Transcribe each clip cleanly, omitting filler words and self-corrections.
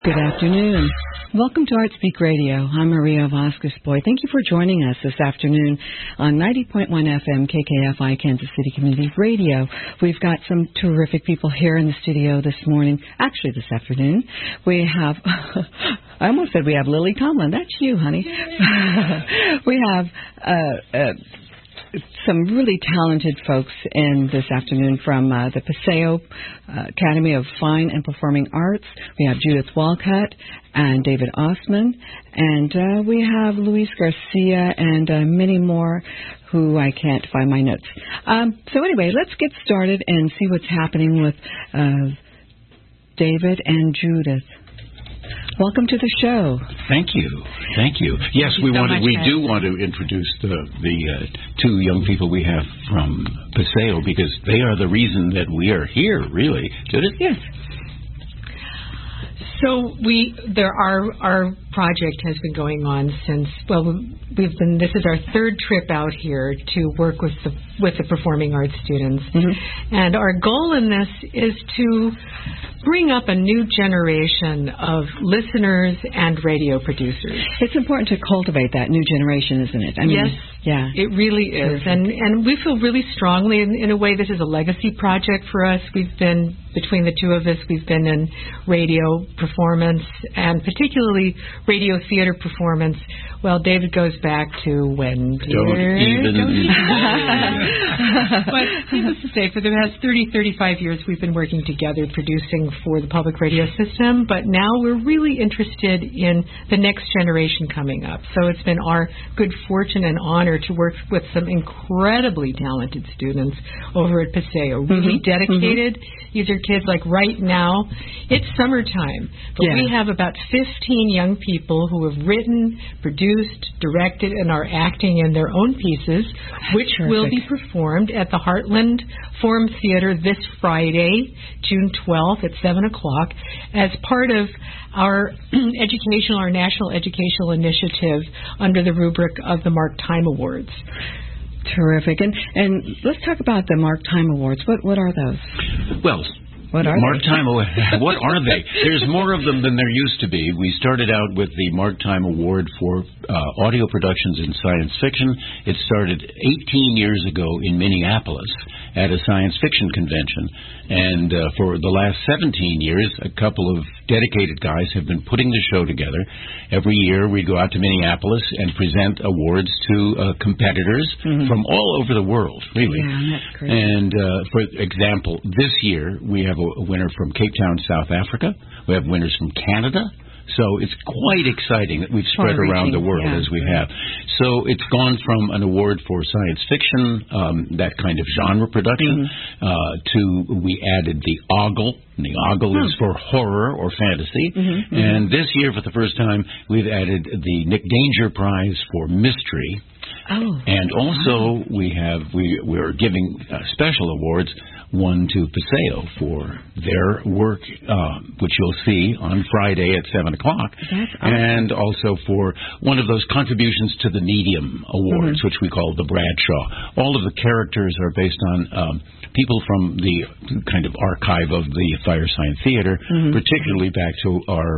Good afternoon. Welcome to ArtSpeak Radio. I'm Maria Vasquez-Boy. Thank you for joining us this afternoon on 90.1 FM KKFI Kansas City Community Radio. We've got some terrific people here in the studio this morning, actually this afternoon. We have, I almost said we have Lily Tomlin. That's you, honey. We have some really talented folks in this afternoon from the Paseo Academy of Fine and Performing Arts. We have Judith Walcott and David Osman, and we have Luis Garcia and many more who I can't find my notes. So anyway, let's get started and see what's happening with David and Judith. Welcome to the show. Thank you. Yes, we do want to introduce the two young people we have from Paseo because they are the reason that we are here, really. Judith? Yes. So our project has been going on since, this is our third trip out here to work with the performing arts students. Mm-hmm. And our goal in this is to bring up a new generation of listeners and radio producers. It's important to cultivate that new generation, isn't it? Yes. Yeah. It really is. And we feel really strongly, in a way, this is a legacy project for us. Between the two of us, we've been in radio performance and particularly radio theater performance. Well, David goes back to when? Don't even. But needless to say, for the past 35 years, we've been working together producing for the public radio system. But now we're really interested in the next generation coming up. So it's been our good fortune and honor to work with some incredibly talented students over at Paseo. Really dedicated. These are kids like right now. It's summertime, but we have about 15 young people who have written, produced, directed, and are acting in their own pieces, which will be performed at the Heartland Forum Theater this Friday, June 12th at 7 o'clock, as part of our national educational initiative under the rubric of the Mark Time Awards. Terrific. And let's talk about the Mark Time Awards. What are those? Well, what are Mark Time Awards? What are they? There's more of them than there used to be. We started out with the Mark Time Award for audio productions in science fiction. It started 18 years ago in Minneapolis at a science fiction convention. And for the last 17 years, a couple of dedicated guys have been putting the show together. Every year we go out to Minneapolis and present awards to competitors from all over the world, really. Yeah, that's great. And for example, this year we have a winner from Cape Town, South Africa. We have winners from Canada. So it's quite exciting that we've spread around the world as we have. So it's gone from an award for science fiction, that kind of genre production, to we added the OGLE. And the OGLE is for horror or fantasy. And this year, for the first time, we've added the Nick Danger Prize for mystery. And also we're giving special awards, one to Paseo for their work, which you'll see on Friday at 7 o'clock. And also for one of those contributions to the Medium Awards, which we call the Bradshaw. All of the characters are based on people from the kind of archive of the Firesign Theater, particularly back to our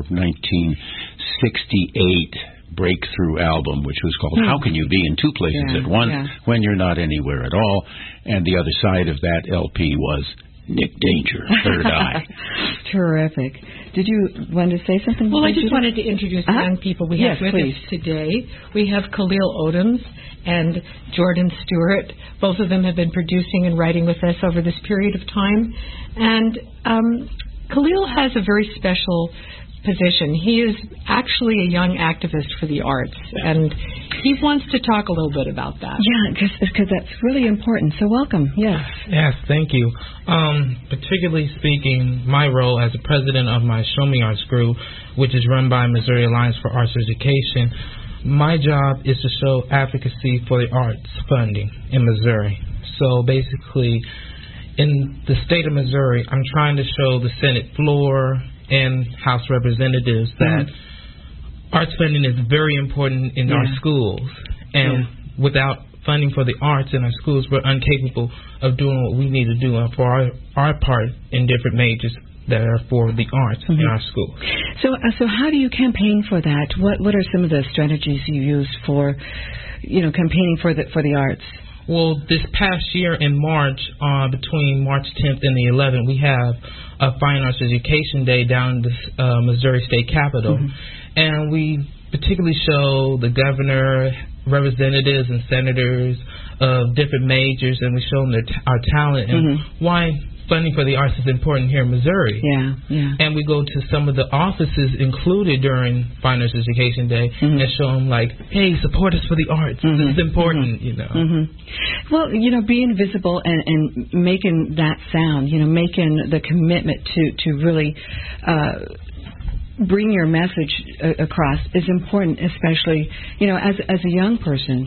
1968 breakthrough album, which was called How Can You Be in Two Places at Once When You're Not Anywhere at All? And the other side of that LP was Nick Danger, Third Eye. Terrific. Did you want to say something? Well, I just wanted to introduce the young people we have with us today. We have Khalil Odoms and Jordan Stewart. Both of them have been producing and writing with us over this period of time. And Khalil has a very special position. He is actually a young activist for the arts, and he wants to talk a little bit about that. Yeah, because that's really important. So welcome. Yes. Yes, thank you. Particularly speaking, my role as the president of my Show Me Arts group, which is run by Missouri Alliance for Arts Education, my job is to show advocacy for the arts funding in Missouri. So basically, in the state of Missouri, I'm trying to show the Senate floor and House representatives that arts funding is very important in our schools. And without funding for the arts in our schools, we're incapable of doing what we need to do for our part in different that are for the arts in our school. So how do you campaign for that? What are some of the strategies you use for, campaigning for the arts? Well, this past year in March, between March 10th and the 11th, we have a Fine Arts Education Day down in the Missouri State Capitol. And we particularly show the governor, representatives, and senators of different majors, and we show them our talent and why funding for the arts is important here in Missouri. And we go to some of the offices included during Fine Arts Education Day and show them, like, hey, support us for the arts. This is important, Well, being visible and making that sound, making the commitment to really bring your message across is important, especially, as a young person,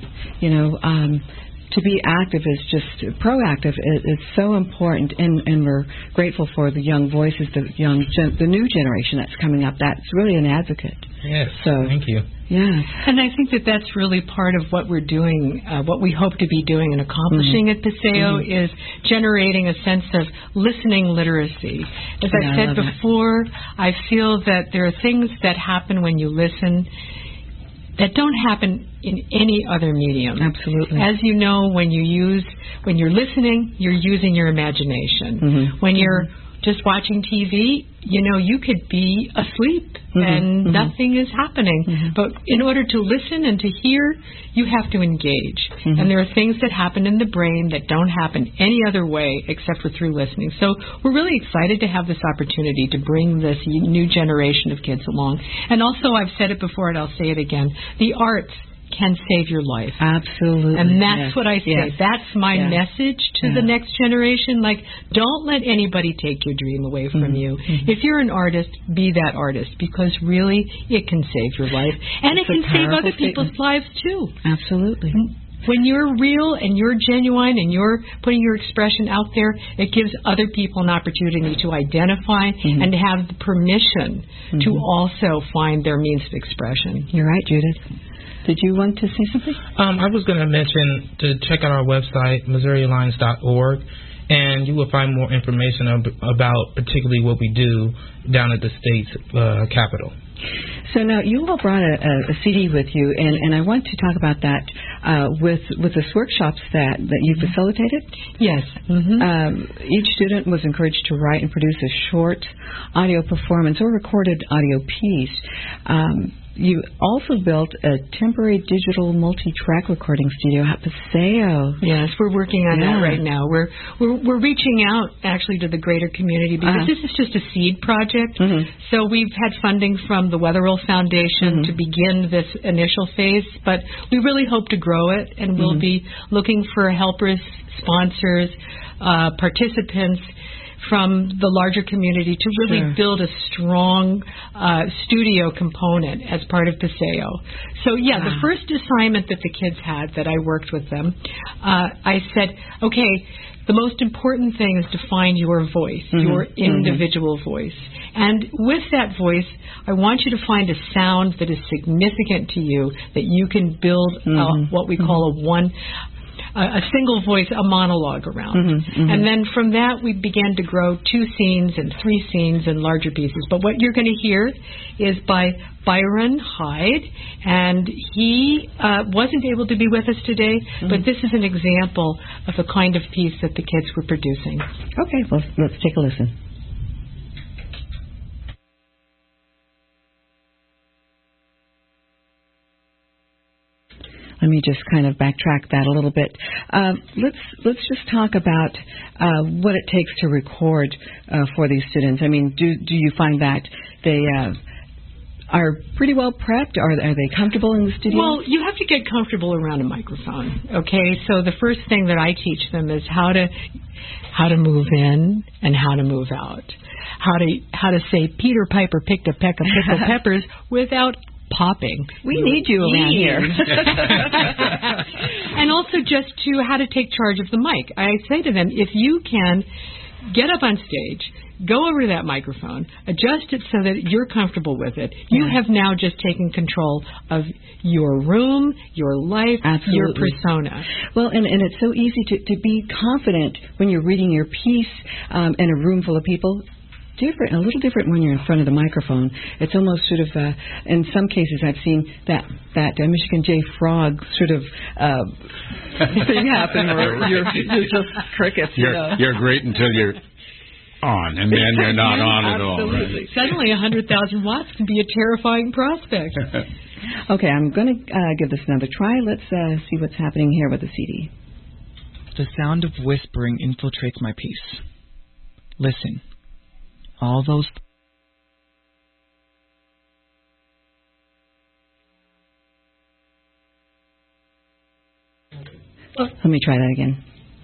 to be active is just proactive. It's so important, and we're grateful for the young voices, the new generation that's coming up. That's really an advocate. Yes, thank you. Yeah, and I think that that's really part of what we're doing, what we hope to be doing and accomplishing at Paseo is generating a sense of listening literacy. As I said before, I feel that there are things that happen when you listen that don't happen in any other medium. Absolutely. As you know, when you're listening, you're using your imagination. When you're just watching TV, you could be asleep and nothing is happening. But in order to listen and to hear, you have to engage. And there are things that happen in the brain that don't happen any other way except for through listening. So we're really excited to have this opportunity to bring this new generation of kids along. And also, I've said it before and I'll say it again, the arts can save your life. Absolutely. And that's what I say. That's my message to the next generation. Like, don't let anybody take your dream away from you. If you're an artist, be that artist, because really it can save your life. And it can save other people's lives too. Absolutely. When you're real and you're genuine and you're putting your expression out there, it gives other people an opportunity to identify and to have the permission to also find their means of expression. You're right, Judith. Did you want to say something? I was going to mention to check out our website, MissouriAlliance.org, and you will find more information about particularly what we do down at the state's capital. So now you all brought a CD with you, and I want to talk about that with the workshops that you facilitated. Yes. Each student was encouraged to write and produce a short audio performance or recorded audio piece. You also built a temporary digital multi-track recording studio at Paseo. Yes, we're working on that right now. We're reaching out actually to the greater community because this is just a seed project. So we've had funding from the Wetherill Foundation to begin this initial phase, but we really hope to grow it, and we'll be looking for helpers, sponsors, participants from the larger community to really build a strong studio component as part of Paseo. So, the first assignment that the kids had that I worked with them, I said, okay, the most important thing is to find your voice, your individual voice. And with that voice, I want you to find a sound that is significant to you, that you can build what we call a single voice, a monologue around. And then from that, we began to grow 2 scenes and 3 scenes and larger pieces. But what you're going to hear is by Byron Hyde, and he wasn't able to be with us today, but this is an example of the kind of piece that the kids were producing. Okay, well, let's take a listen. Let me just kind of backtrack that a little bit. Let's just talk about what it takes to record for these students. I mean, do you find that they are pretty well prepped? Are they comfortable in the studio? Well, you have to get comfortable around a microphone. Okay, so the first thing that I teach them is how to move in and how to move out. How to say Peter Piper picked a peck of pickled peppers without popping. We need you around here. And also just to how to take charge of the mic. I say to them, if you can get up on stage, go over to that microphone, adjust it so that you're comfortable with it. You have now just taken control of your room, your life, your persona. Well, and it's so easy to be confident when you're reading your piece in a room full of people. different, a little different when you're in front of the microphone. It's almost sort of, in some cases I've seen that Michigan J Frog sort of thing happen where you're just crickets. You're great until you're on, and then you're not on at all. Right? Suddenly 100,000 watts can be a terrifying prospect. Okay, I'm going to give this another try. Let's see what's happening here with the CD. The sound of whispering infiltrates my piece. Listen. All those... Let me try that again.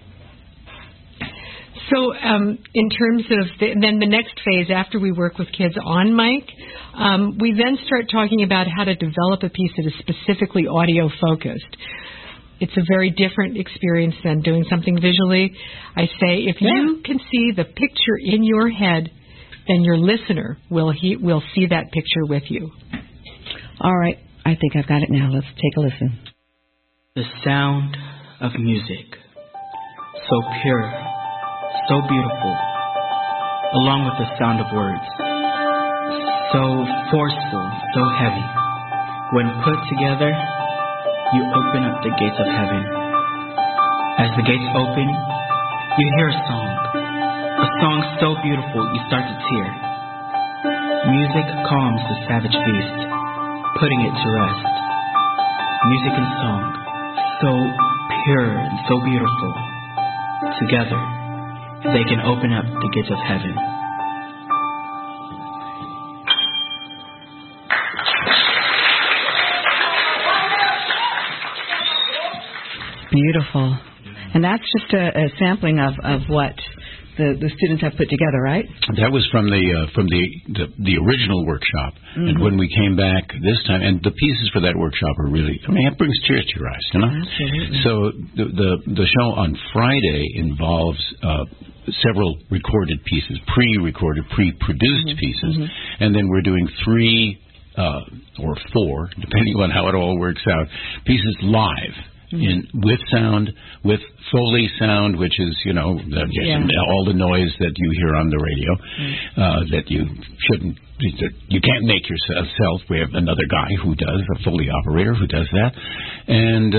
So in terms of then the next phase after we work with kids on mic, we then start talking about how to develop a piece that is specifically audio focused. It's a very different experience than doing something visually. I say if you can see the picture in your head, then your listener will see that picture with you. All right. I think I've got it now. Let's take a listen. The sound of music. So pure, so beautiful, along with the sound of words. So forceful, so heavy. When put together, you open up the gates of heaven. As the gates open, you hear a song so beautiful you start to tear. Music calms the savage beast, putting it to rest. Music and song, so pure and so beautiful. Together, they can open up the gates of heaven. Beautiful. And that's just a sampling of what the students have put together, right? That was from the original workshop. Mm-hmm. And when we came back this time, and the pieces for that workshop are really, it brings tears to your eyes, Absolutely. So the show on Friday involves several recorded pieces, pre-recorded, pre-produced pieces, and then we're doing 3 or 4, depending on how it all works out, pieces live. With sound, with Foley sound, which is, all the noise that you hear on the radio, that you can't make yourself. We have another guy who does, a Foley operator who does that. And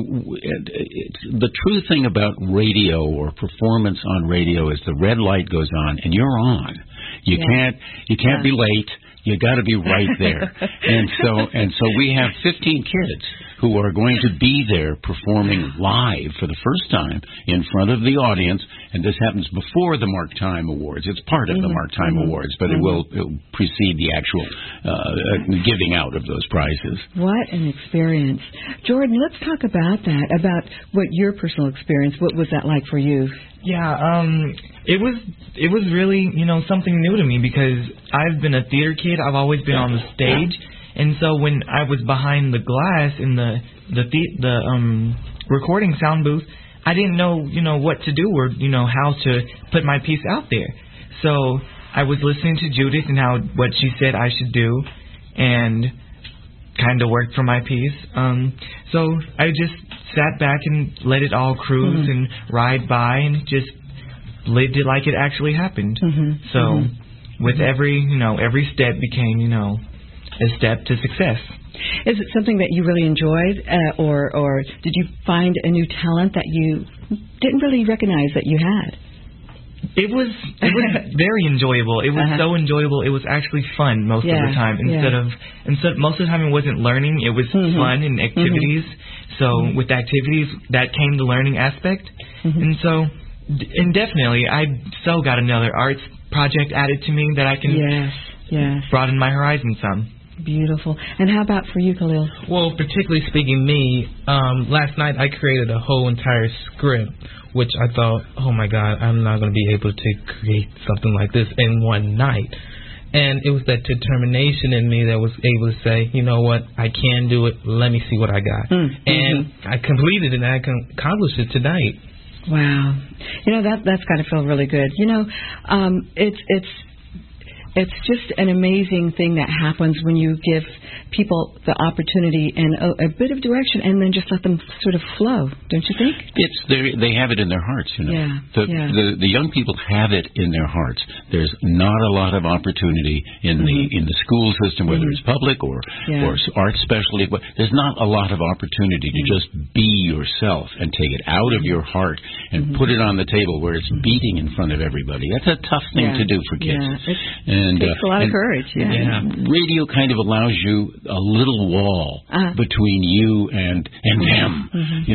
the true thing about radio or performance on radio is the red light goes on and you're on. You can't be late. You got to be right there. and so we have 15 kids who are going to be there performing live for the first time in front of the audience, and this happens before the Mark Time Awards. It's part of the Mark Time Awards, but it will precede the actual giving out of those prizes. What an experience. Jordan, let's talk about that, about what your personal experience, what was that like for you? Yeah, it was really, something new to me because I've been a theater kid. I've always been on the stage. And so when I was behind the glass in the recording sound booth, I didn't know, what to do or, how to put my piece out there. So I was listening to Judith and what she said I should do and kind of worked for my piece. So I just sat back and let it all cruise and ride by and just lived it like it actually happened. So with every step became, a step to success. Is it something that you really enjoyed, or did you find a new talent that you didn't really recognize that you had? It was very enjoyable. It was so enjoyable. It was actually fun most of the time. Instead most of the time it wasn't learning. It was fun and activities. So with activities that came the learning aspect. And so definitely I so got another arts project added to me that I can broaden my horizon some. Beautiful. And how about for you, Khalil? Well, particularly speaking me, last night I created a whole entire script, which I thought, oh my God, I'm not going to be able to create something like this in one night. And it was that determination in me that was able to say, you know what, I can do it. Let me see what I got. And I completed it and I can accomplish it tonight. Wow. That's got to feel really good. It's just an amazing thing that happens when you give people the opportunity and a bit of direction, and then just let them sort of flow. Don't you think? They have it in their hearts. Yeah. The young people have it in their hearts. There's not a lot of opportunity in the school system, whether it's public or art specialty. There's not a lot of opportunity to just be yourself and take it out of your heart and put it on the table where it's beating in front of everybody. That's a tough thing to do for kids. It takes a lot of courage. Radio kind of allows you a little wall between you and them,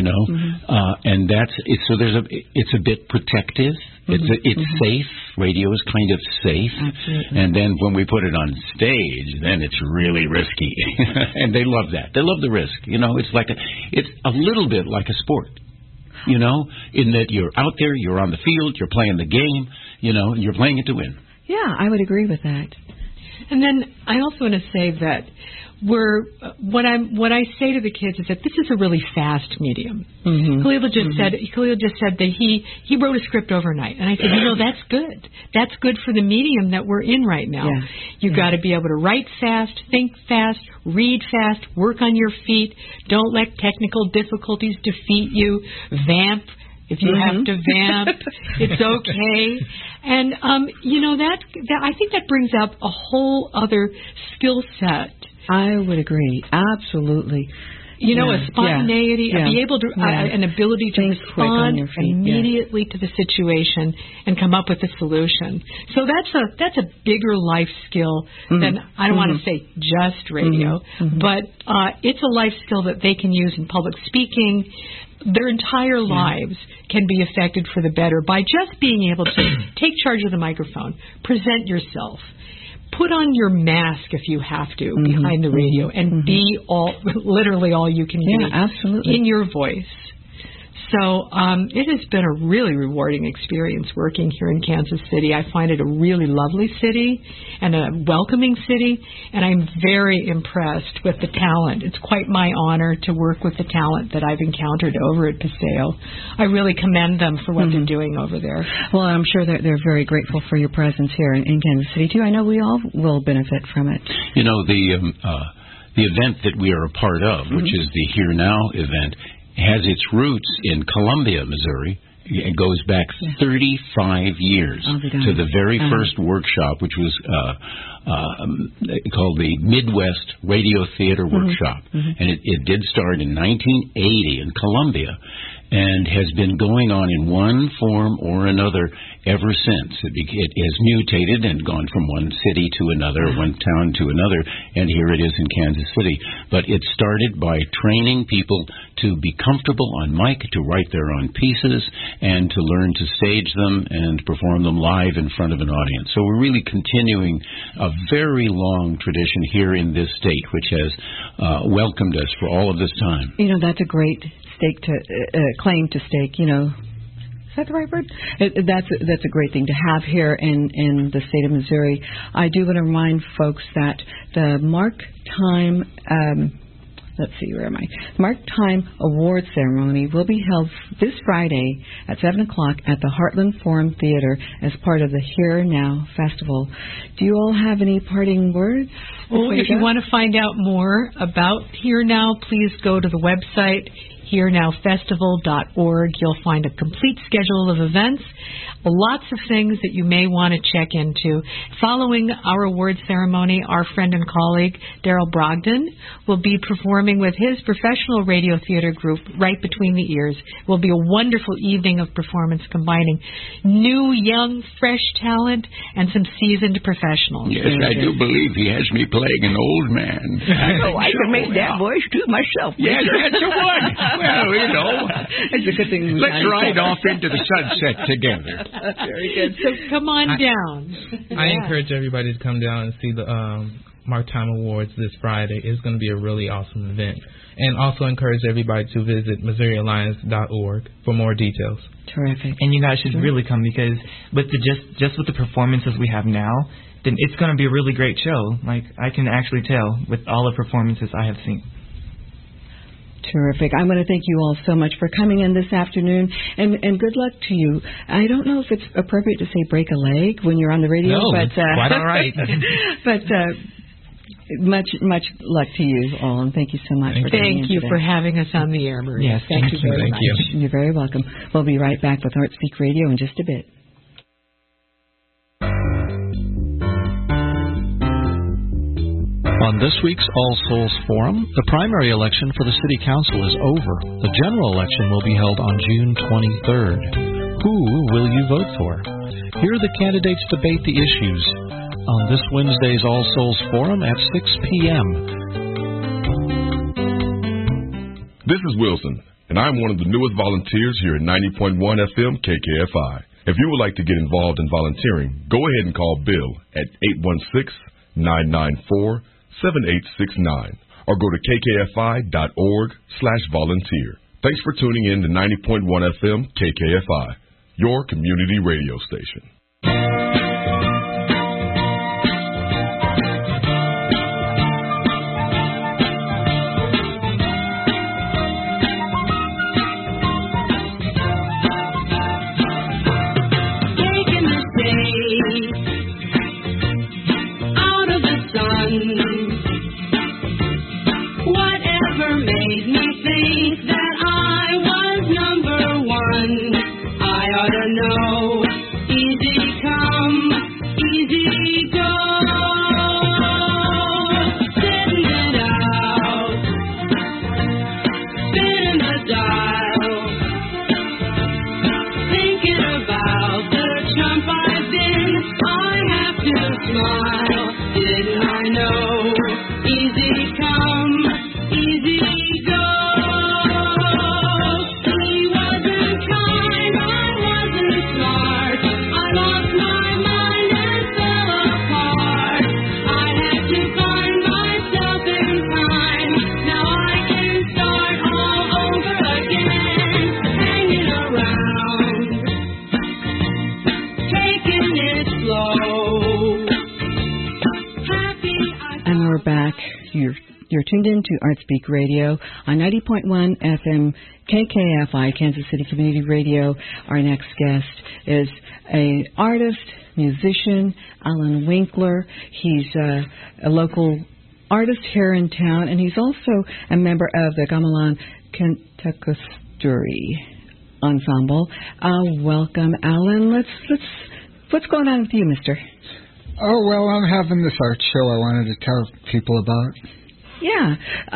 and that's it. So it's a bit protective. It's safe. Radio is kind of safe. Absolutely. And then when we put it on stage, then it's really risky, and they love that. They love the risk. It's a little bit like a sport. In that you're out there, you're on the field, you're playing the game, you're playing it to win. Yeah, I would agree with that. And then I also want to say that what I say to the kids is that this is a really fast medium. Khalil just said that he wrote a script overnight, and I said, that's good. That's good for the medium that we're in right now. Yeah. You've got to be able to write fast, think fast, read fast, work on your feet. Don't let technical difficulties defeat you. Vamp. If you have to vamp, it's okay. And, that I think that brings up a whole other skill set. I would agree. Absolutely. A spontaneity, be able to, an ability to respond immediately to the situation and come up with a solution. So that's a bigger life skill than, I don't want to say just radio, but it's a life skill that they can use in public speaking. Their entire lives can be affected for the better by just being able to take charge of the microphone, present yourself, put on your mask if you have to behind the radio, and be literally all you can be absolutely. In your voice. So it has been a really rewarding experience working here in Kansas City. I find it a really lovely city and a welcoming city, and I'm very impressed with the talent. It's quite my honor to work with the talent that I've encountered over at Paseo. I really commend them for what they're doing over there. Well, I'm sure that they're very grateful for your presence here in Kansas City, too. I know we all will benefit from it. The event that we are a part of, which is the Here Now event, has its roots in Columbia, Missouri. It goes back 35 years to the very first workshop, which was called the Midwest Radio Theater Workshop. And it did start in 1980 in Columbia and has been going on in one form or another ever since. It has mutated and gone from one city to another, one town to another, and here it is in Kansas City. But it started by training people to be comfortable on mic, to write their own pieces, and to learn to stage them and perform them live in front of an audience. So we're really continuing a very long tradition here in this state, which has welcomed us for all of this time. That's a great claim to stake, Is that the right word? That's a great thing to have here in the state of Missouri. I do want to remind folks that the Mark Time, Mark Time Award ceremony will be held this Friday at 7 o'clock at the Heartland Forum Theater as part of the Here Now Festival. Do you all have any parting words? Well, if you want to find out more about Here Now, please go to the website HereNowFestival.org. You'll find a complete schedule of events, lots of things that you may want to check into. Following our award ceremony, our friend and colleague, Daryl Brogdon, will be performing with his professional radio theater group, Right Between the Ears. It will be a wonderful evening of performance combining new, young, fresh talent and some seasoned professionals. Yes, I do believe he has me playing an old man. I can make that voice too myself. Yes, that's the one. Well, it's a good thing. Let's ride off into the sunset together. Very good. So come on down. I encourage everybody to come down and see the Mark Time Awards this Friday. It's going to be a really awesome event. And also encourage everybody to visit MissouriAlliance.org for more details. Terrific. And you guys should really come, because with just with the performances we have now, then it's going to be a really great show. Like, I can actually tell with all the performances I have seen. Terrific. I want to thank you all so much for coming in this afternoon, and good luck to you. I don't know if it's appropriate to say break a leg when you're on the radio, but quite all right. But much luck to you all, and thank you so much for coming in. Thank you for having us on the air, Maria. Yes, thank you very much. You're very welcome. We'll be right back with Art Speak Radio in just a bit. On this week's All Souls Forum, the primary election for the City Council is over. The general election will be held on June 23rd. Who will you vote for? Here the candidates debate the issues on this Wednesday's All Souls Forum at 6 p.m. This is Wilson, and I'm one of the newest volunteers here at 90.1 FM KKFI. If you would like to get involved in volunteering, go ahead and call Bill at 816-994-7869 or go to kkfi.org/volunteer. Thanks for tuning in to 90.1 FM KKFI, your community radio station. You're tuned in to Art Speak Radio on 90.1 FM KKFI, Kansas City Community Radio. Our next guest is an artist, musician, Alan Winkler. He's a local artist here in town, and he's also a member of the Gamelan Kentakusturi Ensemble. Welcome, Alan. What's going on with you, mister? Oh, well, I'm having this art show I wanted to tell people about. Yeah.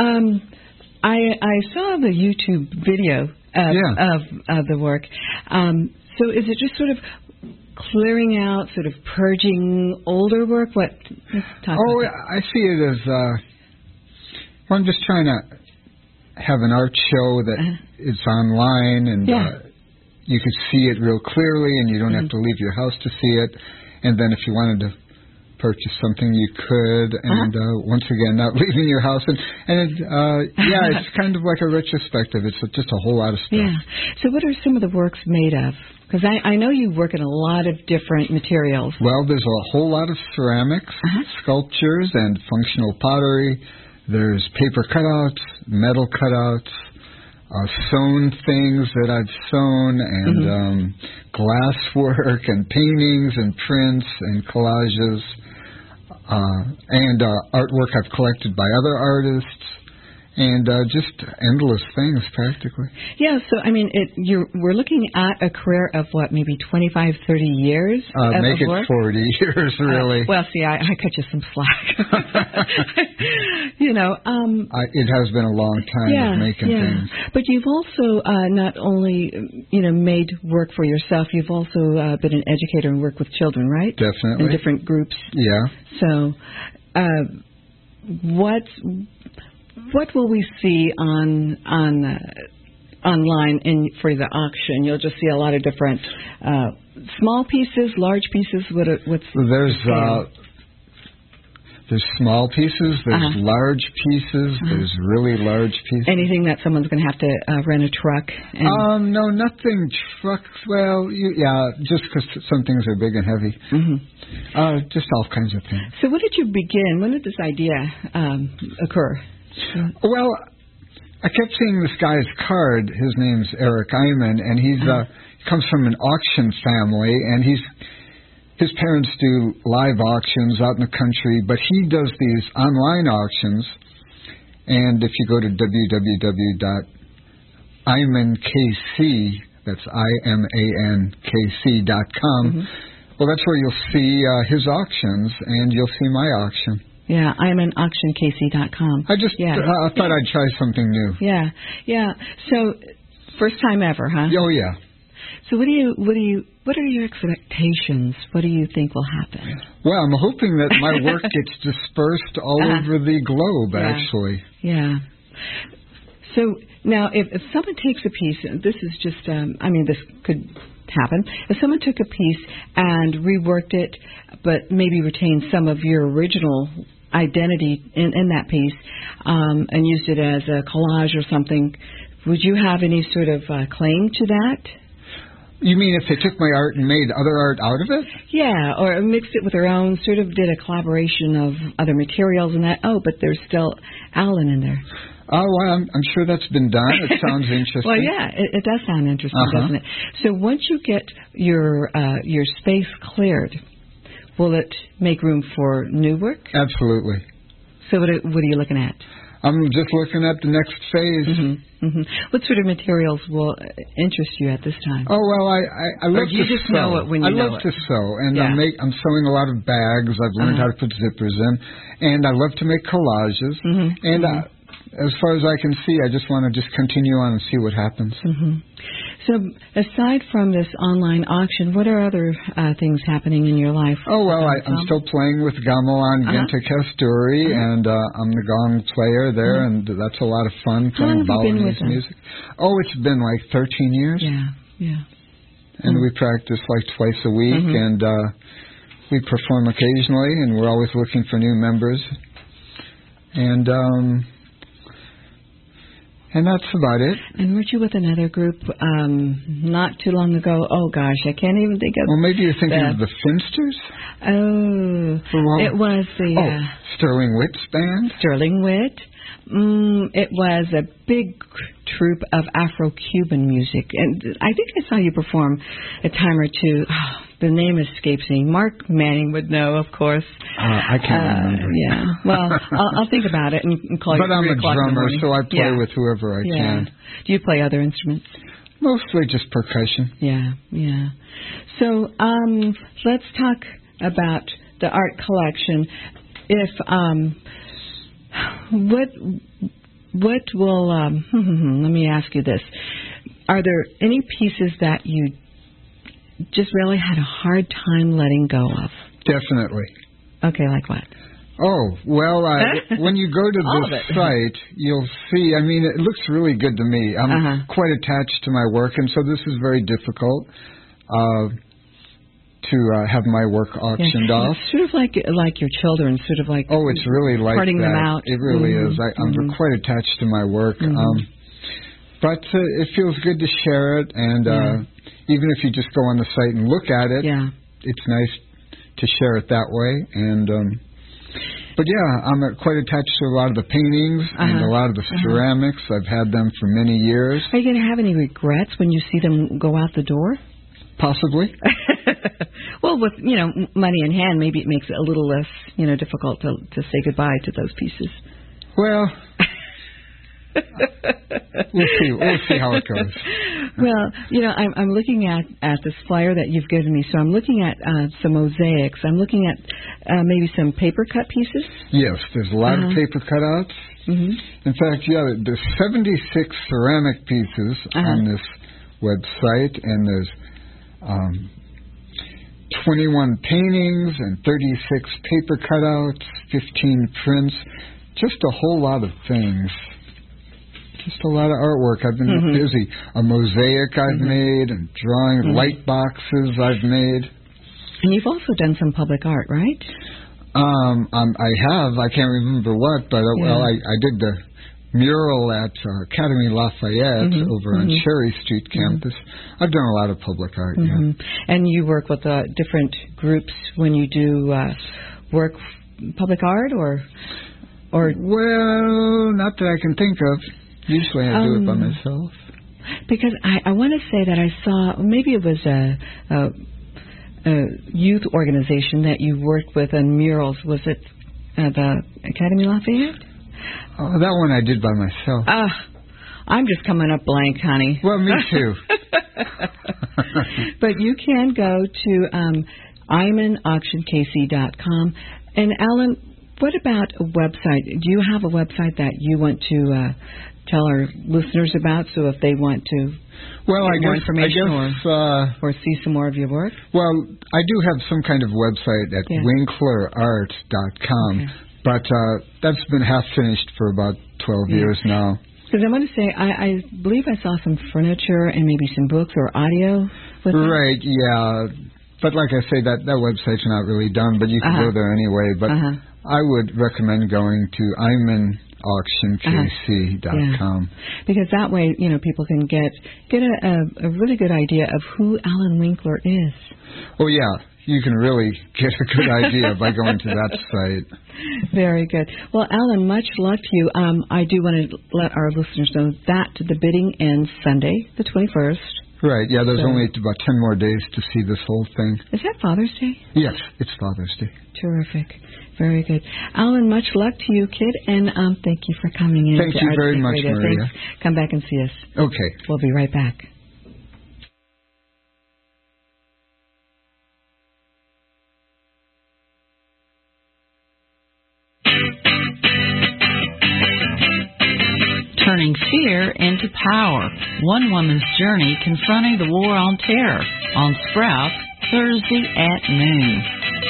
I saw the YouTube video of the work. So is it just sort of clearing out, sort of purging older work? Let's talk about that. I see it as, I'm just trying to have an art show that is online and you can see it real clearly and you don't have to leave your house to see it. And then if you wanted to purchase something, you could, and once again, not leaving your house. And it's kind of like a retrospective. It's just a whole lot of stuff. Yeah. So what are some of the works made of? Because I know you work in a lot of different materials. Well, there's a whole lot of ceramics, sculptures, and functional pottery. There's paper cutouts, metal cutouts, sewn things that I've sewn, and glass work, and paintings, and prints, and collages. And artwork I've collected by other artists, and just endless things, practically. Yeah, so, I mean, we're looking at a career of, what, maybe 25, 30 years of Make it work? 40 years, really. Well, see, I cut you some slack. It has been a long time of making things. But you've also not only, made work for yourself, you've also been an educator and worked with children, right? Definitely. In different groups. Yeah. So, what will we see online for the auction? You'll just see a lot of different small pieces, large pieces. There's small pieces, there's large pieces, there's really large pieces. Anything that someone's going to have to rent a truck? No, nothing trucks. Well, just because some things are big and heavy. Just all kinds of things. So when did you begin? When did this idea occur? Well, I kept seeing this guy's card. His name's Eric Iman, and he comes from an auction family, and his parents do live auctions out in the country, but he does these online auctions. And if you go to www.imankc, that's IMANKC.com, well, that's where you'll see his auctions, and you'll see my auction. Yeah, IMANauctionKC.com. I thought I'd try something new. Yeah. So, first time ever, huh? Oh, yeah. So what are your expectations? What do you think will happen? Well, I'm hoping that my work gets dispersed all over the globe, actually. Yeah. So now, if someone takes a piece, this is just, this could happen. If someone took a piece and reworked it, but maybe retained some of your original identity in that piece, and used it as a collage or something, would you have any sort of claim to that? You mean if they took my art and made other art out of it? Yeah, or mixed it with their own, sort of did a collaboration of other materials and that. Oh, but there's still Alan in there. Oh, well, I'm sure that's been done. It sounds interesting. Well, yeah, it does sound interesting, doesn't it? So once you get your space cleared, will it make room for new work? Absolutely. So what are you looking at? I'm just looking at the next phase. What sort of materials will interest you at this time? Oh, well, I love to just sew. Know it when you know love to sew, and I'm sewing a lot of bags. I've learned how to put zippers in, and I love to make collages. And as far as I can see, I just want to just continue on and see what happens. So aside from this online auction, what are other things happening in your life? Oh, well, I'm still playing with Gamelan Genta Kasturi, and I'm the gong player there, and that's a lot of fun, playing Balinese music. Oh, it's been like 13 years. Yeah. And we practice like twice a week, and we perform occasionally, and we're always looking for new members. And that's about it. And weren't you with another group not too long ago? Oh, gosh, I can't even think of... Well, maybe you're thinking of the Finsters? Oh, it was the... Sterling Witt's band? Sterling Witt. It was a big troupe of Afro-Cuban music. And I think I saw you perform a time or two. Oh, the name escapes me. Mark Manning would know, of course. I can't remember. Yeah. Well, I'll think about it and call you. But I'm a drummer, so I play with whoever I can. Do you play other instruments? Mostly just percussion. Yeah. So let's talk about the art collection. If what will let me ask you this: are there any pieces that you just really had a hard time letting go of? Definitely. Okay, like what? Oh, well, when you go to this site, you'll see, it looks really good to me. I'm quite attached to my work, and so this is very difficult to have my work auctioned off. It's sort of like your children, sort of like... Oh, it's really like parting that. Them out. It really is. I'm quite attached to my work. But it feels good to share it, and even if you just go on the site and look at it, it's nice to share it that way. And but I'm quite attached to a lot of the paintings and a lot of the ceramics. I've had them for many years. Are you going to have any regrets when you see them go out the door? Possibly. Well, with money in hand, maybe it makes it a little less difficult to say goodbye to those pieces. Well, we'll see how it goes. Well, I'm looking at this flyer that you've given me. So I'm looking at some mosaics. I'm looking at maybe some paper cut pieces. Yes, there's a lot of paper cutouts. In fact, there's 76 ceramic pieces on this website, and there's 21 paintings and 36 paper cutouts, 15 prints, just a whole lot of things. Just a lot of artwork. I've been busy. A mosaic I've made, and drawing light boxes I've made. And you've also done some public art, right? I have. I can't remember what, but I did the mural at Academy Lafayette over on Cherry Street campus. I've done a lot of public art. And you work with different groups when you do public art, or? Well, not that I can think of. Usually I do it by myself. Because I want to say that I saw, maybe it was a youth organization that you worked with on murals. Was it the Academy Lafayette? Oh, that one I did by myself. I'm just coming up blank, honey. Well, me too. But you can go to ImanAuctionKC.com. And Alan, what about a website? Do you have a website that you want to tell our listeners about, so if they want to get more information or see some more of your work? Well, I do have some kind of website at WinklerArt.com, but that's been half finished for about 12 years now. Because I want to say, I believe I saw some furniture and maybe some books or audio with Right, yeah. But like I say, that website's not really done, but you can go there anyway. But I would recommend going to ImanAuctionKC.com. Because that way, people can get a really good idea of who Alan Winkler is. Oh, yeah. You can really get a good idea by going to that site. Very good. Well, Alan, much luck to you. I do want to let our listeners know that the bidding ends Sunday, the 21st. Right, yeah, there's only about 10 more days to see this whole thing. Is that Father's Day? Yes, it's Father's Day. Terrific. Very good. Alan, much luck to you, kid, and thank you for coming in. Thank you very much, Maria. Thanks. Come back and see us. Okay. We'll be right back. Turning fear into power. One woman's journey confronting the war on terror on Sprout, Thursday at noon.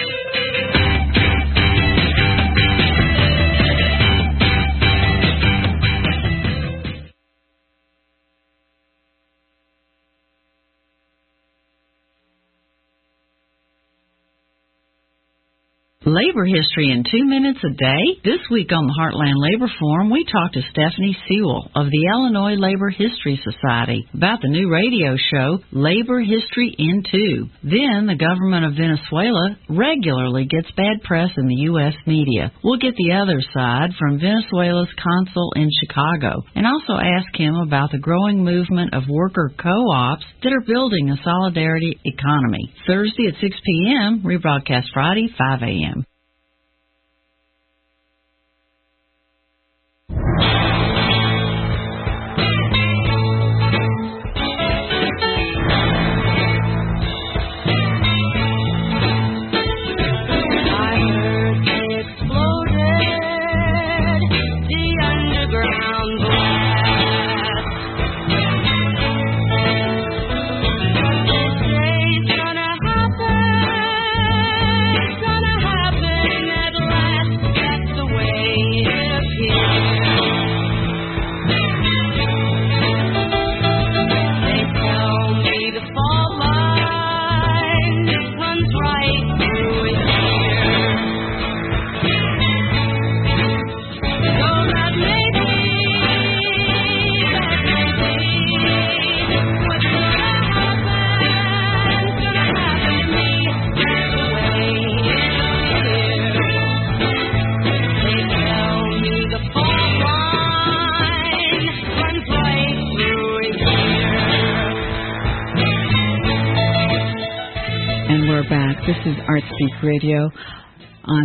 Labor history in 2 minutes a day? This week on the Heartland Labor Forum, we talked to Stephanie Sewell of the Illinois Labor History Society about the new radio show, Labor History in 2. Then, the government of Venezuela regularly gets bad press in the U.S. media. We'll get the other side from Venezuela's consul in Chicago, and also ask him about the growing movement of worker co-ops that are building a solidarity economy. Thursday at 6 p.m., rebroadcast Friday, 5 a.m. This is ArtSpeak Radio on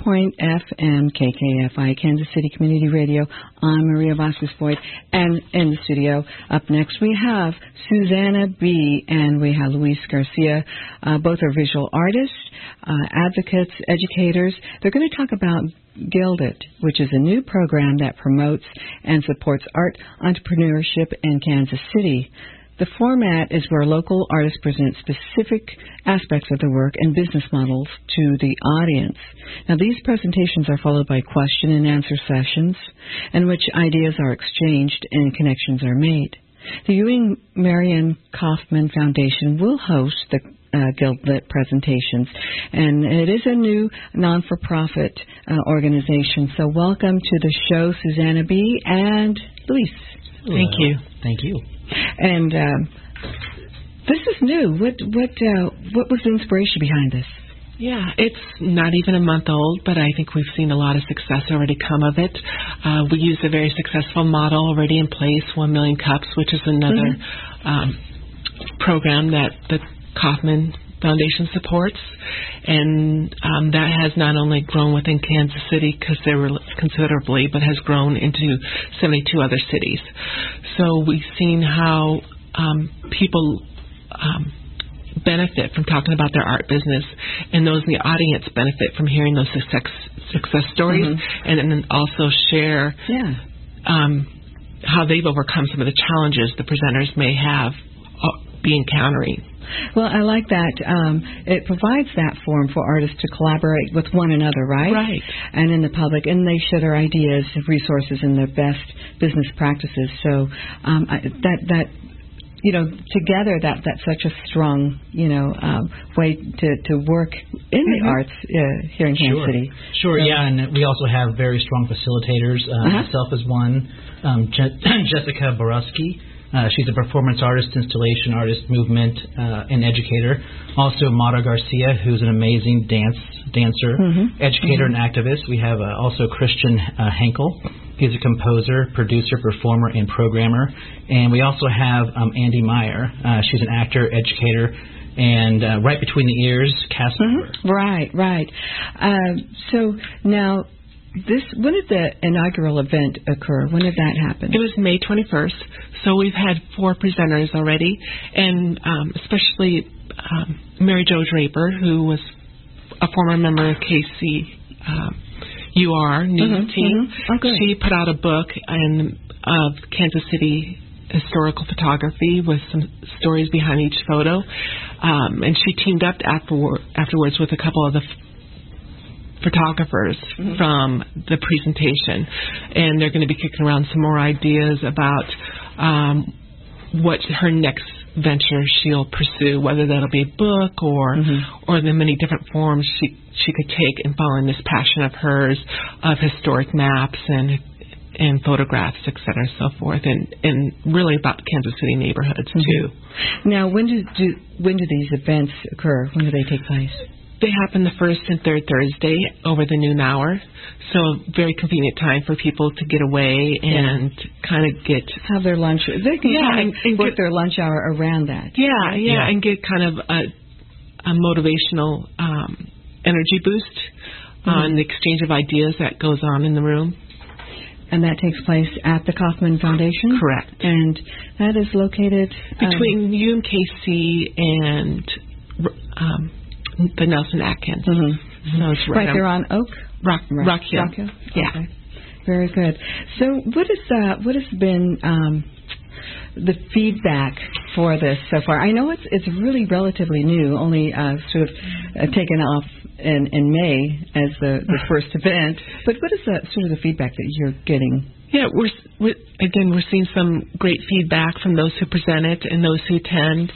90.FM KKFI, Kansas City Community Radio. I'm Maria Vasquez-Boyd, and in the studio, up next, we have Susanna B. and we have Luis Garcia. Both are visual artists, advocates, educators. They're going to talk about Guild It, which is a new program that promotes and supports art entrepreneurship in Kansas City. The format is where local artists present specific aspects of their work and business models to the audience. Now, these presentations are followed by question and answer sessions in which ideas are exchanged and connections are made. The Ewing Marion Kaufman Foundation will host the Guildlit presentations, and it is a new non-for-profit organization. So welcome to the show, Susanna B. and Luis. Thank you. Thank you. And this is new. What was the inspiration behind this? Yeah, it's not even a month old, but I think we've seen a lot of success already come of it. We use a very successful model already in place, 1 Million Cups, which is another program that the Kauffman Foundation supports, and that has not only grown within Kansas City considerably, but has grown into 72 other cities. So we've seen how people benefit from talking about their art business, and those in the audience benefit from hearing those success stories, and then also share how they've overcome some of the challenges the presenters may have be encountering. Well, I like that. It provides that forum for artists to collaborate with one another, right? Right. And in the public, and they share their ideas, resources, and their best business practices. So together that's such a strong, way to work in the arts here in Kansas City. Sure, so, yeah, and we also have very strong facilitators. Myself is one, Jessica Borowski. She's a performance artist, installation artist, movement, and educator. Also, Mara Garcia, who's an amazing dancer, educator, and activist. We have also Christian Henkel. He's a composer, producer, performer, and programmer. And we also have Andy Meyer. She's an actor, educator, and right between the ears, cast member. Right. So now, when did the inaugural event occur? When did that happen? It was May 21st. So we've had 4 presenters already, and especially Mary Jo Draper, who was a former member of KCUR news team. She put out a book of Kansas City historical photography with some stories behind each photo, and she teamed up afterwards with a couple of the photographers from the presentation, and they're going to be kicking around some more ideas about what her next venture she'll pursue, whether that'll be a book or the many different forms she could take in following this passion of hers of historic maps and photographs, et cetera, and so forth, and really about Kansas City neighborhoods too. Now, when do these events occur? When do they take place? They happen the first and third Thursday over the noon hour, so very convenient time for people to get away and kind of have their lunch. They can work their lunch hour around that. Yeah, and get kind of a motivational energy boost on the exchange of ideas that goes on in the room. And that takes place at the Kauffman Foundation? Correct. And that is located between UMKC and the Nelson Atkins. So it's right there on Oak? Rock Hill. Yeah. Okay. Very good. So what has been the feedback for this so far? I know it's really relatively new, only sort of taken off in May as the first event. But what is sort of the feedback that you're getting? Yeah, we're seeing some great feedback from those who present it and those who attend.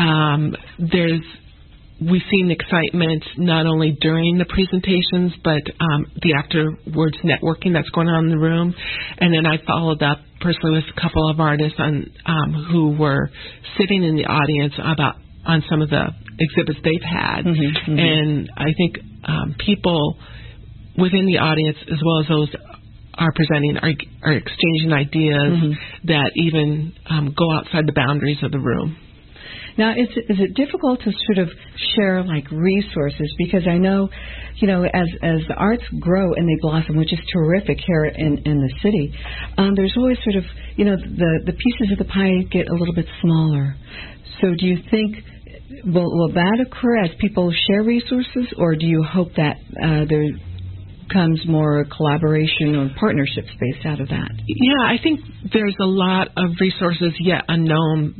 We've seen excitement not only during the presentations, but the afterwards networking that's going on in the room. And then I followed up personally with a couple of artists who were sitting in the audience on some of the exhibits they've had. And I think people within the audience, as well as those are presenting, are exchanging ideas that even go outside the boundaries of the room. Now, is it difficult to sort of share resources? Because I know, as the arts grow and they blossom, which is terrific here in the city, there's always sort of, the pieces of the pie get a little bit smaller. So do you think, will that occur as people share resources, or do you hope that there comes more collaboration or partnerships based out of that? Yeah, I think there's a lot of resources yet unknown.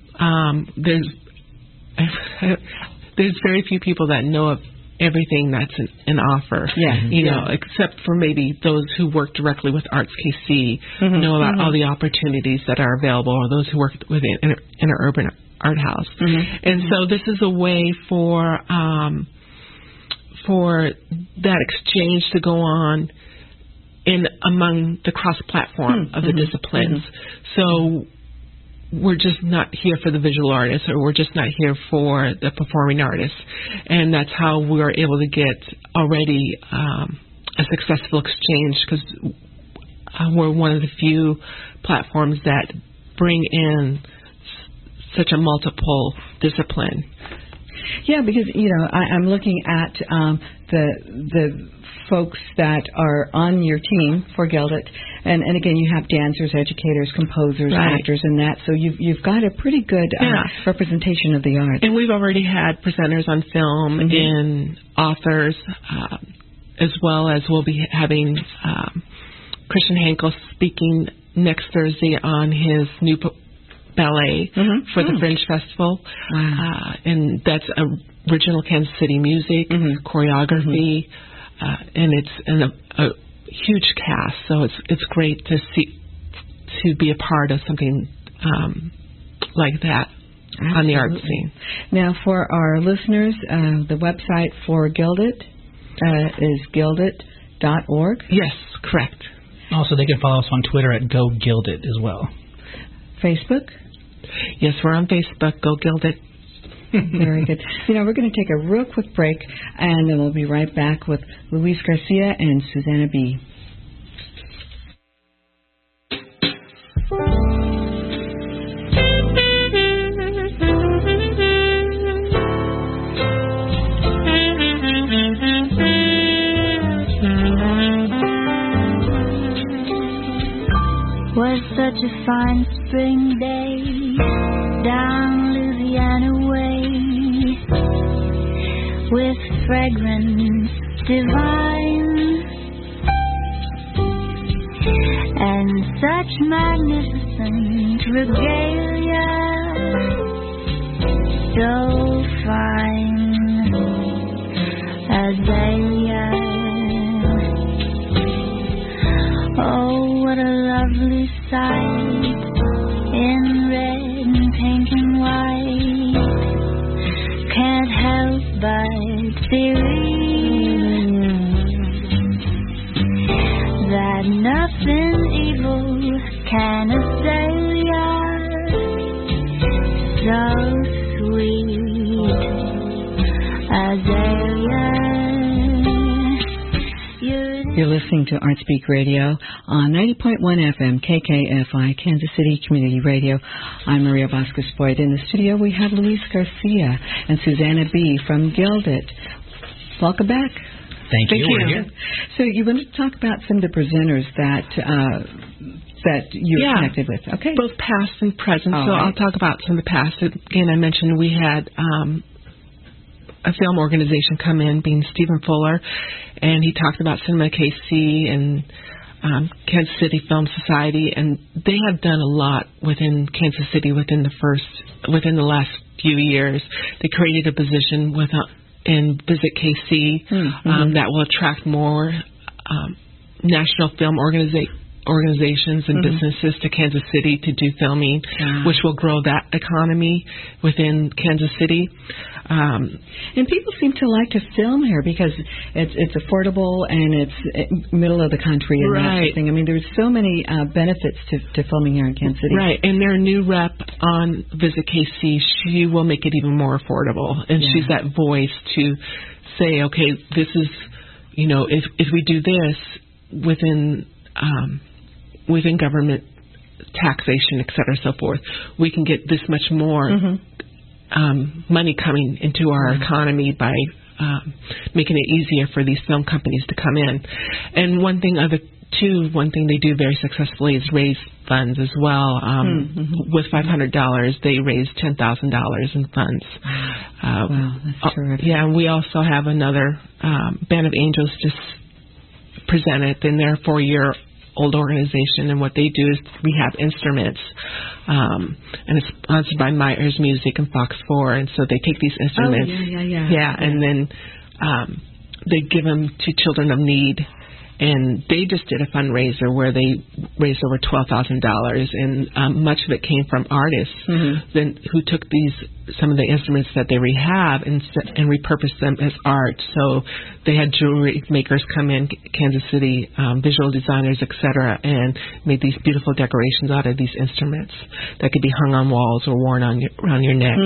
There's very few people that know of everything that's an offer. Except for maybe those who work directly with Arts KC, know about all the opportunities that are available, or those who work with an urban art house. And so this is a way for that exchange to go on among the cross-platform of the disciplines. So we're just not here for the visual artists, or we're just not here for the performing artists. And that's how we were able to get already a successful exchange, because we're one of the few platforms that bring in such a multiple discipline. Yeah, because, I'm looking at the folks that are on your team for Gilded, and again, you have dancers, educators, composers, actors, and that. So you've got a pretty good representation of the arts. And we've already had presenters on film and authors, as well as we'll be having Christian Hankel speaking next Thursday on his new ballet for the Fringe Festival. Wow. And that's original Kansas City music, choreography, and it's a huge cast. So it's great to be a part of something like that. Absolutely. On the art scene. Now, for our listeners, the website for Gilded is gilded.org. Yes, correct. Also, they can follow us on Twitter at Go Gilded as well. Facebook? Yes, we're on Facebook, Go Gilded. Very good. We're going to take a real quick break, and then we'll be right back with Luis Garcia and Susanna B. Was such a fine spring day down Louisiana way, with fragrance divine and such magnificent regalia, so fine azalea. Oh, what a lovely sight, in red and pink and white. Can't help but believe that nothing evil can assail ya. So sweet, azalea. You're listening to ArtSpeak Radio on 90.1 FM KKFI, Kansas City Community Radio. I'm Maria Vasquez-Boyd. In the studio, we have Luis Garcia and Susanna B. from Gilded. Welcome back. Thank you. We're here. So you wanted to talk about some of the presenters that you're connected with. Okay. Both past and present. I'll talk about some of the past. Again, I mentioned we had a film organization come in, being Stephen Fuller, and he talked about Cinema KC and Kansas City Film Society, and they have done a lot within Kansas City within the last few years. They created a position in Visit KC that will attract more national film organizations and businesses to Kansas City to do filming, which will grow that economy within Kansas City. And people seem to like to film here because it's affordable and it's middle of the country and that sort of thing. I mean, there's so many benefits to filming here in Kansas City. Right, and their new rep on Visit KC, she will make it even more affordable. And she's that voice to say, okay, this is, if we do this within government taxation, et cetera, so forth, we can get this much more money coming into our economy by making it easier for these film companies to come in. And one thing they do very successfully is raise funds as well. With $500, they raised $10,000 in funds. Wow, that's terrific. Yeah, and we also have another Band of Angels just presented, and they're a 4-year-old organization, and what they do is rehab instruments, and it's sponsored by Myers Music and Fox 4, and so they take these instruments, and then they give them to children of need, and they just did a fundraiser where they raised over $12,000, and much of it came from artists who took some of the instruments that they rehab and repurposed them as art. So they had jewelry makers come in, Kansas City, visual designers, etc., and made these beautiful decorations out of these instruments that could be hung on walls or worn around your neck.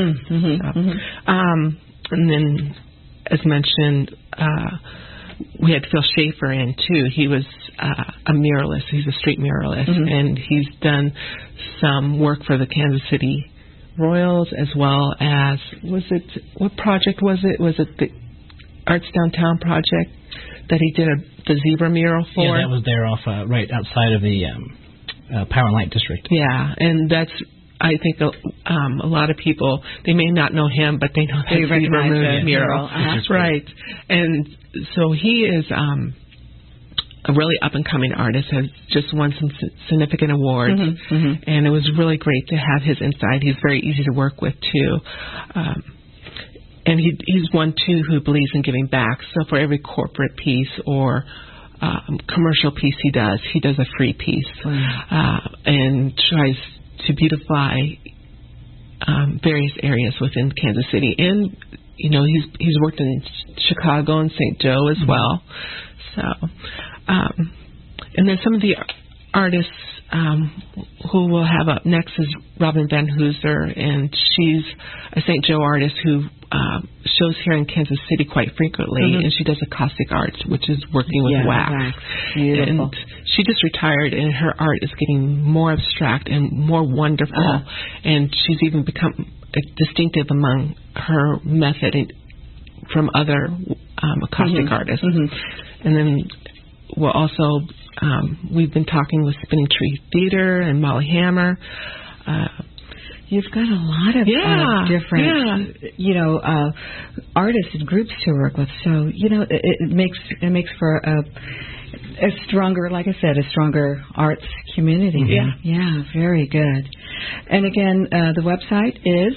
And then, as mentioned, we had Phil Schaefer in too. He was a muralist. He's a street muralist, and he's done some work for the Kansas City Royals, as well as what project was it? Was it the Arts Downtown project that he did the zebra mural for? Yeah, that was there off right outside of the Power and Light District. Yeah, and that's. I think a lot of people, they may not know him, but they know that zebra mural. Right. And so he is a really up-and-coming artist, has just won some significant awards, and it was really great to have his insight. He's very easy to work with, too. And he's one, too, who believes in giving back. So for every corporate piece or commercial piece he does a free piece, and tries to beautify various areas within Kansas City. And, he's worked in Chicago and St. Joe as well. So, and then some of the artists who we'll have up next is Robin Van Hooser, and she's a St. Joe artist who shows here in Kansas City quite frequently, and she does acoustic art, which is working with wax. Beautiful. And she just retired, and her art is getting more abstract and more wonderful, and she's even become distinctive among her method from other acoustic artists. And then we'll also we've been talking with Spinning Tree Theater and Molly Hammer. You've got a lot of different, artists and groups to work with. So, it makes for a stronger, like I said, a stronger arts community. Yeah, very good. And again, the website is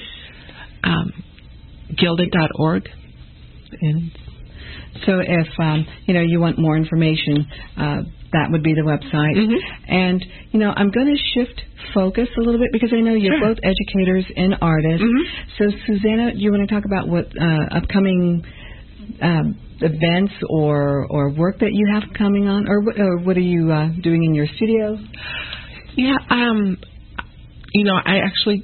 gilded.org. And so if, you want more information, that would be the website. And, I'm going to shift focus a little bit because I know you're both educators and artists. So, Susanna, do you want to talk about what upcoming events or work that you have coming on? Or what are you doing in your studio? Yeah, I actually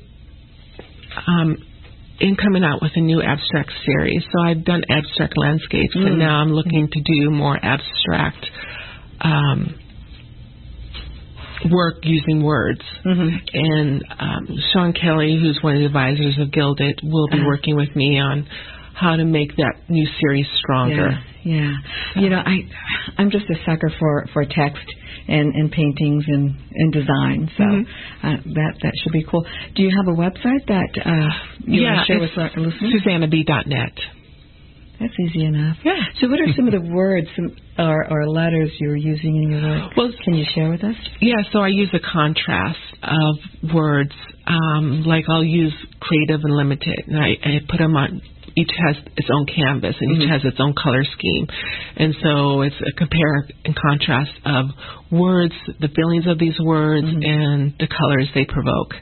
in coming out with a new abstract series. So I've done abstract landscapes, and now I'm looking to do more abstract work using words. And Sean Kelly, who's one of the advisors of Gilded, will be working with me on how to make that new series stronger. Yeah. I'm just a sucker for text and paintings and design. So that should be cool. Do you have a website that you want to share with our listeners? SusannaB.net. That's easy enough. Yeah. So what are some of the words or letters you're using in your work? Well, can you share with us? Yeah, so I use a contrast of words. Like I'll use creative and limited, and I put them on. Each has its own canvas, and each has its own color scheme. And so it's a compare and contrast of words, the feelings of these words, and the colors they provoke.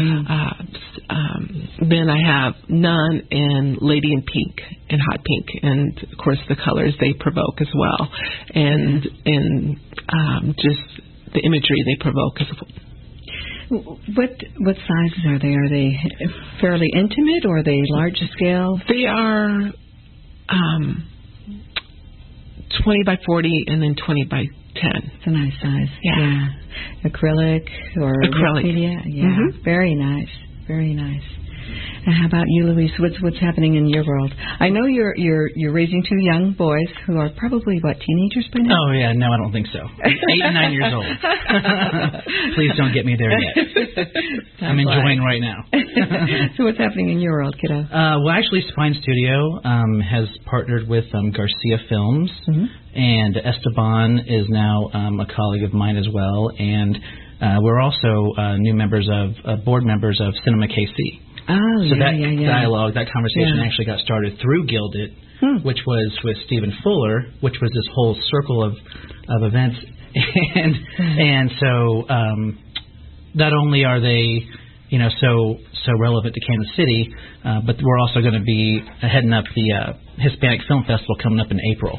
Then I have None and Lady in Pink and Hot Pink, and, of course, the colors they provoke as well. And just the imagery they provoke as well. What sizes are they? Are they fairly intimate, or are they large scale? They are 20 by 40 and then 20 by 10. It's a nice size. Yeah. Acrylic or media? Yeah. Very nice. Very nice. And how about you, Louise? What's happening in your world? I know you're raising two young boys who are probably teenagers by now. Oh yeah, no, I don't think so. 8 and 9 years old. Please don't get me there yet. I'm enjoying right now. So what's happening in your world, kiddo? Well, actually, Spine Studio has partnered with Garcia Films, and Esteban is now a colleague of mine as well, and we're also board members of Cinema KC. Oh, so that dialogue, that conversation actually got started through Gilded, which was with Stephen Fuller, which was this whole circle of events. And so not only are they, so relevant to Kansas City, but we're also going to be heading up the Hispanic Film Festival coming up in April.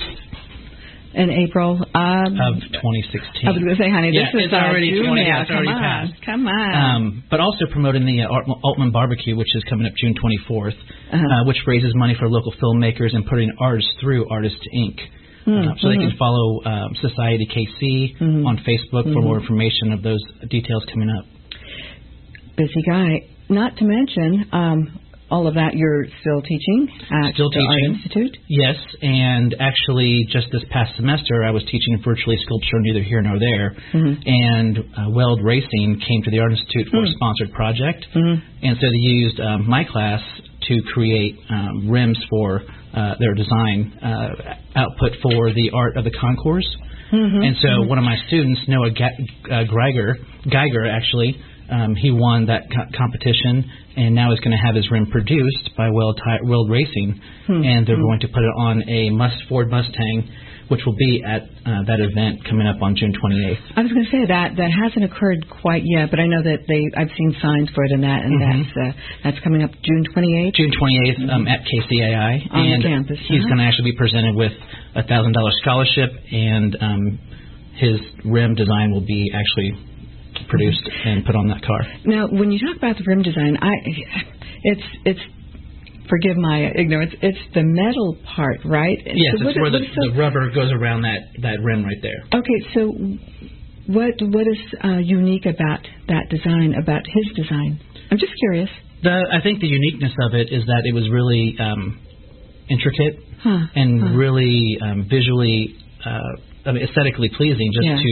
In April of 2016. I was going to say, honey, this is already June now. It's already passed. Come on. But also promoting the Altman Barbecue, which is coming up June 24th, which raises money for local filmmakers and putting artists through Artists Inc. So they can follow Society KC on Facebook for more information of those details coming up. Busy guy. Not to mention, all of that, you're still teaching at the Art Institute? Yes, and actually just this past semester I was teaching virtually sculpture neither here nor there, and Weld Racing came to the Art Institute for a sponsored project, and so they used my class to create rims for their design output for the Art of the Concourse. And so one of my students, Noah Geiger actually, he won that competition, and now he's going to have his rim produced by Weld Racing, and they're going to put it on a Ford Mustang, which will be at that event coming up on June 28th. I was going to say that hasn't occurred quite yet, but I know that I've seen signs for it and that, and that's coming up June 28th. June 28th at KCAI, on and the campus. He's going to actually be presented with a $1,000 scholarship, and his rim design will be actually produced and put on that car. Now, when you talk about the rim design, it's forgive my ignorance, it's the metal part, right? Yes, so it's where the rubber goes around that rim right there. Okay, so what is unique about that design, about his design? I'm just curious. I think the uniqueness of it is that it was really intricate and really visually, aesthetically pleasing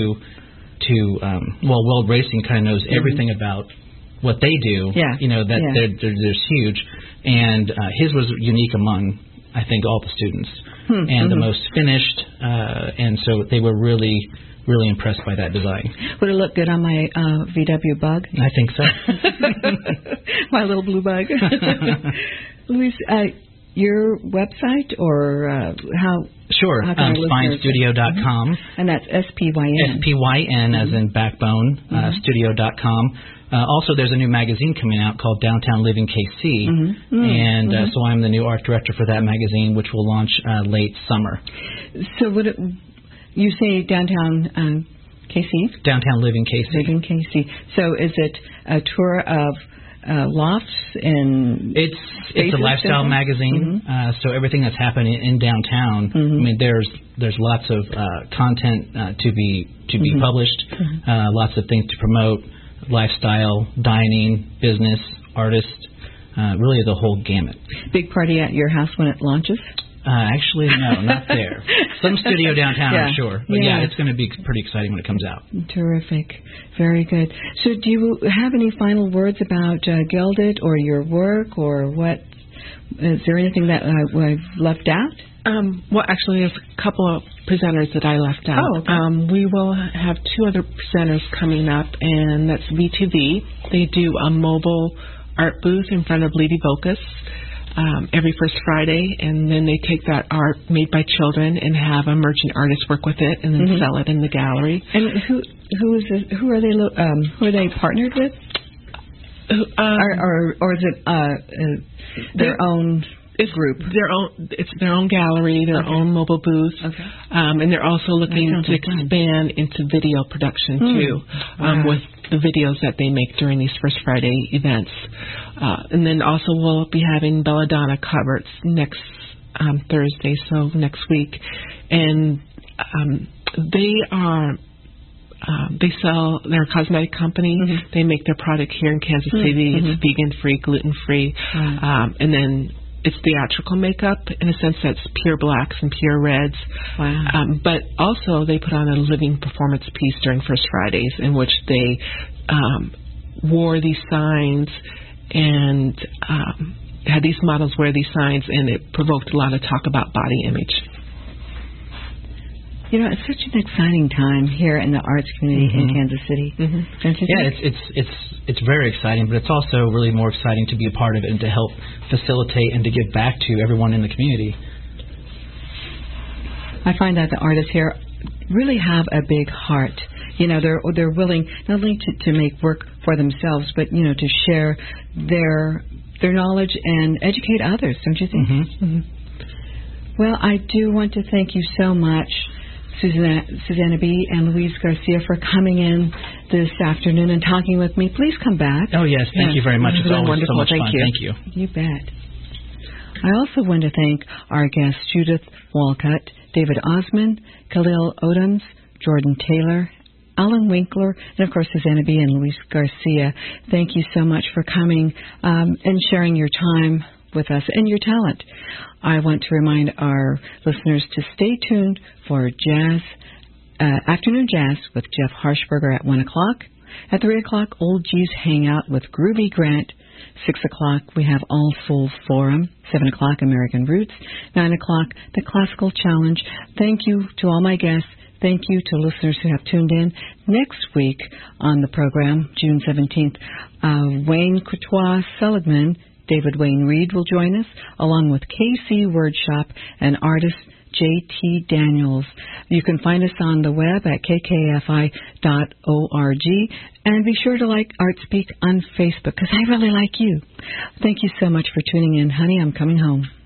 Weld Racing kind of knows everything about what they do. They're huge, and his was unique among, I think, all the students, and the most finished, and so they were really, really impressed by that design. Would it look good on my VW Bug? I think so. My little blue bug. Luis, your website or how? Sure, spinestudio.com. And that's SPYN. SPYN as in backbone, studio.com. Also, there's a new magazine coming out called Downtown Living KC, and so I'm the new art director for that magazine, which will launch late summer. So you say Downtown KC? Downtown Living KC. Living KC. So is it a tour of lofts and it's a lifestyle magazine, so everything that's happening in downtown. I mean, there's lots of content to be published, lots of things to promote, lifestyle, dining, business, artists, really the whole gamut. Big party at your house when it launches? Actually, no, not there. Some studio downtown, I'm sure. But it's going to be pretty exciting when it comes out. Terrific. Very good. So do you have any final words about Gilded or your work or what? Is there anything that I've left out? Well, actually, there's a couple of presenters that I left out. Oh, okay. We will have two other presenters coming up, and that's V2V. They do a mobile art booth in front of Lady Vocus. Every first Friday, and then they take that art made by children and have a merchant artist work with it and then sell it in the gallery. And who are they partnered with? Or is it their own group? It's their own gallery, their own mobile booth, and they're also looking to expand into video production too, with the videos that they make during these First Friday events. And then also we'll be having Belladonna Cupboards next Thursday, so next week, and they sell, they're a cosmetic company. They make their product here in Kansas City. It's vegan-free, gluten-free, and then it's theatrical makeup in a sense that's pure blacks and pure reds. Wow. But also they put on a living performance piece during First Fridays in which they wore these signs and had these models wear these signs, and it provoked a lot of talk about body image. You know, it's such an exciting time here in the arts community in Kansas City. It's very exciting, but it's also really more exciting to be a part of it and to help facilitate and to give back to everyone in the community. I find that the artists here really have a big heart. You know, they're willing not only to make work for themselves, but, you know, to share their knowledge and educate others, don't you think? Well, I do want to thank you so much, Susanna B. and Luis Garcia, for coming in this afternoon and talking with me. Please come back. Oh, yes. Thank you very much. It's always wonderful. So much fun. You. Thank you. You bet. I also want to thank our guests, Judith Walcott, David Osmond, Khalil Odoms, Jordan Taylor, Alan Winkler, and, of course, Susanna B. and Luis Garcia. Thank you so much for coming and sharing your time with us and your talent. I want to remind our listeners to stay tuned for Afternoon Jazz with Jeff Harshberger at 1 o'clock. At 3 o'clock, Old G's Hangout with Groovy Grant. 6 o'clock, we have All Souls Forum. 7 o'clock, American Roots. 9 o'clock, The Classical Challenge. Thank you to all my guests. Thank you to listeners who have tuned in. Next week on the program, June 17th, Wayne Courtois Seligman, David Wayne Reed will join us, along with KC Wordshop and artist J.T. Daniels. You can find us on the web at kkfi.org, and be sure to like ArtSpeak on Facebook, because I really like you. Thank you so much for tuning in. Honey, I'm coming home.